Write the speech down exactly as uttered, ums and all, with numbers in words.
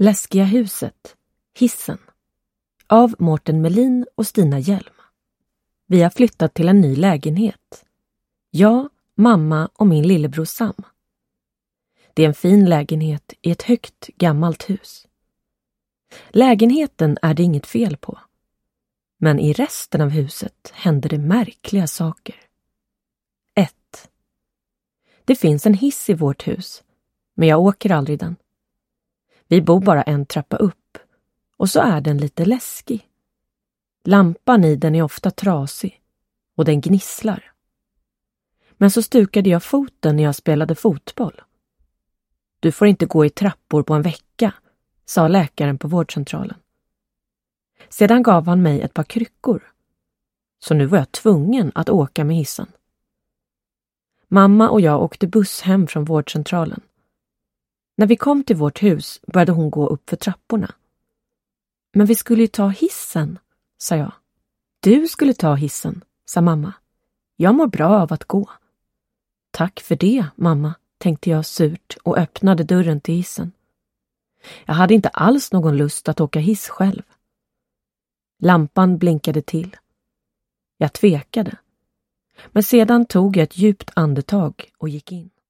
Läskiga huset, hissen. Av Mårten Melin och Stina Hjelm. Vi har flyttat till en ny lägenhet. Jag, mamma och min lillebror Sam. Det är en fin lägenhet i ett högt gammalt hus. Lägenheten är det inget fel på. Men i resten av huset händer det märkliga saker. ett. Det finns en hiss i vårt hus, men jag åker aldrig den. Vi bor bara en trappa upp, och så är den lite läskig. Lampan i den är ofta trasig, och den gnisslar. Men så stukade jag foten när jag spelade fotboll. Du får inte gå i trappor på en vecka, sa läkaren på vårdcentralen. Sedan gav han mig ett par kryckor. Så nu var jag tvungen att åka med hissen. Mamma och jag åkte buss hem från vårdcentralen. När vi kom till vårt hus började hon gå upp för trapporna. Men vi skulle ju ta hissen, sa jag. Du skulle ta hissen, sa mamma. Jag mår bra av att gå. Tack för det, mamma, tänkte jag surt och öppnade dörren till hissen. Jag hade inte alls någon lust att åka hiss själv. Lampan blinkade till. Jag tvekade. Men sedan tog jag ett djupt andetag och gick in.